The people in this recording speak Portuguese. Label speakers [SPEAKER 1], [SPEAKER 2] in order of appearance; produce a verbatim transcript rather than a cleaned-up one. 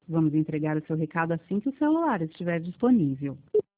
[SPEAKER 1] Vamos entregar o seu recado assim que o celular estiver disponível.